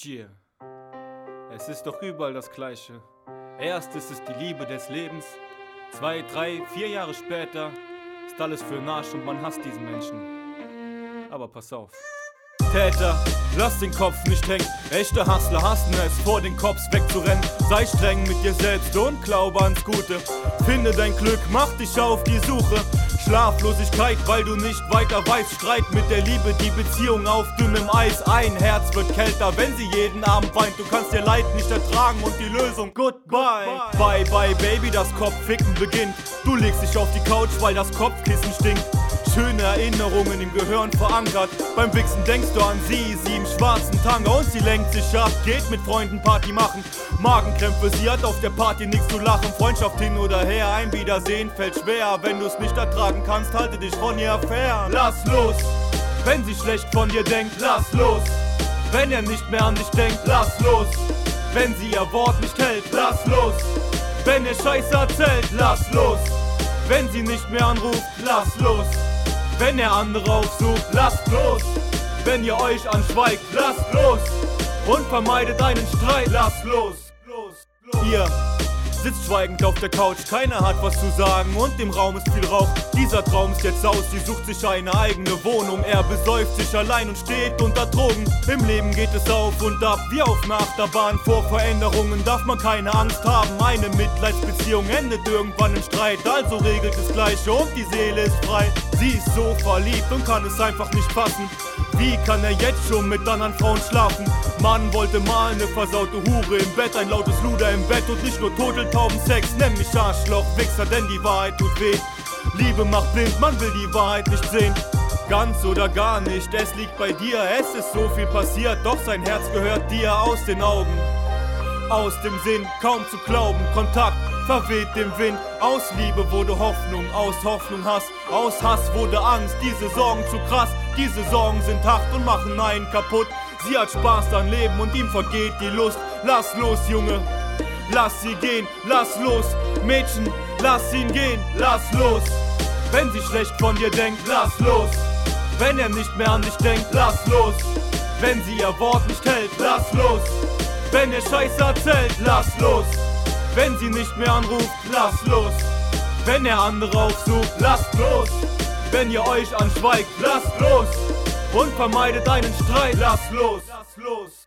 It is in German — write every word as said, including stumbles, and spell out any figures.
Yeah. Es ist doch überall das Gleiche. Erst ist es die Liebe des Lebens. Zwei, drei, vier Jahre später ist alles für den Arsch und man hasst diesen Menschen. Aber pass auf. Täter, lass den Kopf nicht hängen. Echte Hustler hassen es, vor den Cops wegzurennen. Sei streng mit dir selbst und glaube ans Gute. Finde dein Glück, mach dich auf die Suche. Schlaflosigkeit, weil du nicht weiter weißt. Streit mit der Liebe, die Beziehung auf dünnem Eis. Ein Herz wird kälter, wenn sie jeden Abend weint. Du kannst ihr Leid nicht ertragen und die Lösung Goodbye. Bye bye Baby, das Kopfficken beginnt. Du legst dich auf die Couch, weil das Kopfkissen stinkt. Schöne Erinnerungen im Gehirn verankert. Beim Wichsen denkst du an sie, sie im schwarzen Tanga. Und sie lenkt sich ab, geht mit Freunden Party machen. Magenkrämpfe, sie hat auf der Party nichts zu lachen. Freundschaft hin oder her, ein Wiedersehen fällt schwer. Wenn du's nicht ertragen kannst, halte dich von ihr fern. Lass los, wenn sie schlecht von dir denkt, lass los. Wenn er nicht mehr an dich denkt, lass los. Wenn sie ihr Wort nicht hält, lass los. Wenn er Scheiße erzählt, lass los. Wenn sie nicht mehr anruft, lass los. Wenn er andere aufsucht, lasst los. Wenn ihr euch anschweigt, lasst los. Und vermeidet einen Streit, lasst los. Ihr sitzt schweigend auf der Couch, keiner hat was zu sagen und im Raum ist viel Rauch. Dieser Traum ist jetzt aus, sie sucht sich eine eigene Wohnung. Er besäuft sich allein und steht unter Drogen. Im Leben geht es auf und ab, wie auf einer Achterbahn. Vor Veränderungen darf man keine Angst haben. Eine Mitleidsbeziehung endet irgendwann in Streit. Also regelt das Gleiche und die Seele ist frei. Sie ist so verliebt und kann es einfach nicht fassen. Wie kann er jetzt schon mit anderen Frauen schlafen? Mann wollte mal eine versaute Hure im Bett, ein lautes Luder im Bett und nicht nur Turteltaubensex. Nenn mich Arschloch, Wichser, denn die Wahrheit tut weh. Liebe macht blind, man will die Wahrheit nicht sehen. Ganz oder gar nicht, es liegt bei dir, es ist so viel passiert, doch sein Herz gehört dir. Aus den Augen, aus dem Sinn, kaum zu glauben, Kontakt verweht im Wind. Aus Liebe wurde Hoffnung, aus Hoffnung Hass, aus Hass wurde Angst, diese Sorgen zu krass. Diese Sorgen sind hart und machen einen kaputt. Sie hat Spaß am Leben und ihm vergeht die Lust. Lass los, Junge, lass sie gehen, lass los. Mädchen, lass ihn gehen, lass los. Wenn sie schlecht von dir denkt, lass los. Wenn er nicht mehr an dich denkt, lass los. Wenn sie ihr Wort nicht hält, lass los. Wenn er Scheiße erzählt, lass los. Wenn sie nicht mehr anruft, lass los. Wenn er andere aufsucht, lasst los. Wenn ihr euch anschweigt, lasst los. Und vermeidet einen Streit, lasst los. Lasst los.